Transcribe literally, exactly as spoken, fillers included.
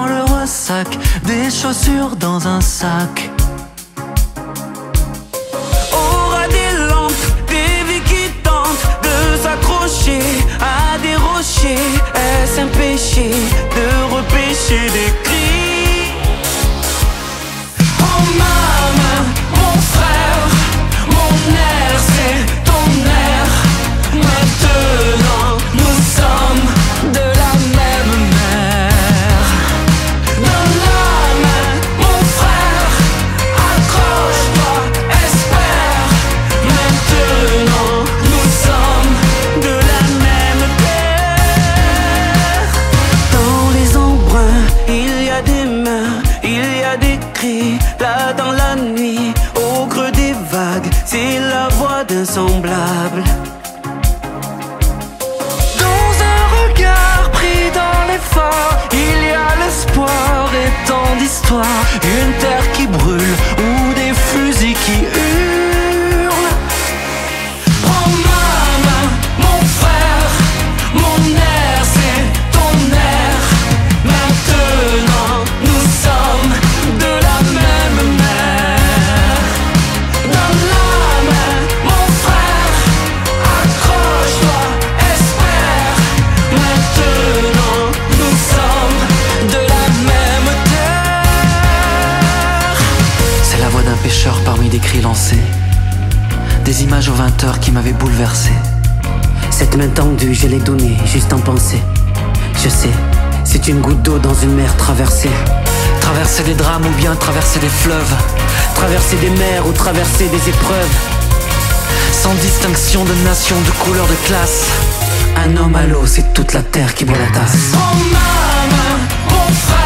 dans le ressac, des chaussures dans un sac. Aura des lampes, des vies qui tentent de s'accrocher à des rochers. Est-ce un péché de repêcher des cris? Oh maman, mon frère, mon air c'est ton air. Maintenant nous sommes de la même mer. Donne la main, mon frère, accroche-toi, espère. Maintenant nous sommes de la même terre. Dans les embruns, il y a des mains, il y a des cris. Là dans la nuit, au creux des vagues, c'est la voix d'un semblable. Pris dans l'effort, il y a l'espoir et tant d'histoires. Une terre qui brûle ou des fusils qui hurlent. Oh maman, mon frère, mon air c'est ton air. Maintenant nous sommes de la même mer. Donne la main, mon frère, accroche-toi, espère. Maintenant, nous sommes de la même terre. C'est la voix d'un pêcheur parmi des cris lancés, des images aux vingt heures qui m'avaient bouleversé. Cette main tendue, je l'ai donnée, juste en pensée. Je sais, c'est une goutte d'eau dans une mer traversée. Traverser des drames ou bien traverser des fleuves, Traverser des mers ou traverser des épreuves. sans distinction de nation, de couleur, de classe. Un homme à l'eau, c'est toute la terre qui boit la tasse. Oh maman, mon frère.